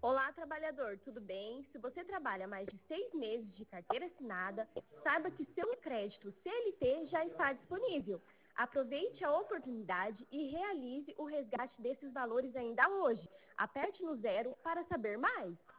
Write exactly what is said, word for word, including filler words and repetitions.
Olá, trabalhador, tudo bem? Se você trabalha mais de seis meses de carteira assinada, saiba que seu crédito C L T já está disponível. Aproveite a oportunidade e realize o resgate desses valores ainda hoje. Aperte no zero para saber mais.